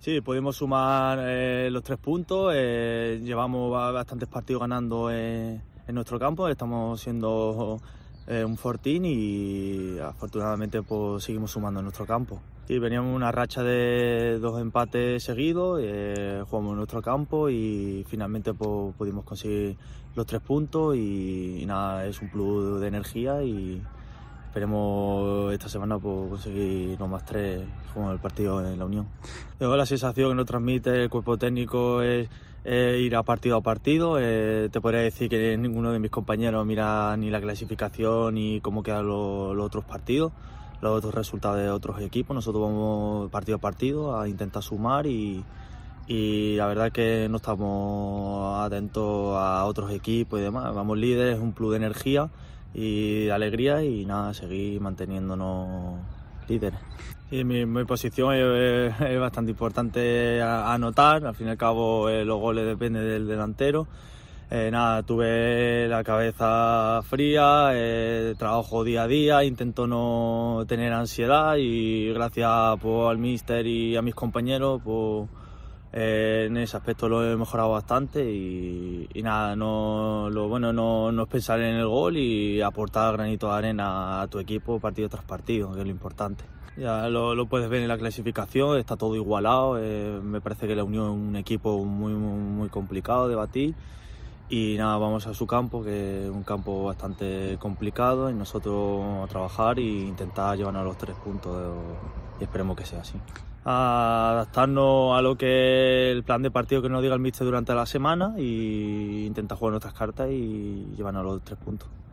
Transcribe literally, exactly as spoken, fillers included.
Sí, pudimos sumar eh, los tres puntos, eh, llevamos bastantes partidos ganando eh, en nuestro campo, estamos siendo eh, un fortín y afortunadamente pues, seguimos sumando en nuestro campo. Sí, veníamos una racha de dos empates seguidos, eh, jugamos en nuestro campo y finalmente pues, pudimos conseguir los tres puntos y, y nada, es un plus de energía y esperemos esta semana pues, conseguir los más tres como el partido en la Unión. Luego la sensación que nos transmite el cuerpo técnico es, es ir a partido a partido. Eh, te podría decir que ninguno de mis compañeros mira ni la clasificación ni cómo quedan los, los otros partidos, los otros resultados de otros equipos. Nosotros vamos partido a partido a intentar sumar y, y la verdad es que no estamos atentos a otros equipos y demás. Vamos líderes, un plus de energía y de alegría y nada, seguir manteniéndonos líderes. Sí, mi, mi posición es, es bastante importante a, a anotar, al fin y al cabo eh, los goles dependen del delantero. Eh, nada, tuve la cabeza fría, eh, trabajo día a día, intento no tener ansiedad y gracias pues, al míster y a mis compañeros pues, eh, en ese aspecto lo he mejorado bastante y, y nada, no, lo bueno no, no es pensar en el gol y aportar granito de arena a tu equipo partido tras partido, que es lo importante. Ya lo, lo puedes ver en la clasificación, está todo igualado, eh, me parece que la Unión es un equipo muy, muy, muy complicado de batir. Y nada, vamos a su campo, que es un campo bastante complicado, y nosotros a trabajar e intentar llevarnos a los tres puntos y esperemos que sea así. A adaptarnos a lo que es el plan de partido que nos diga el míster durante la semana e intentar jugar nuestras cartas y llevarnos a los tres puntos.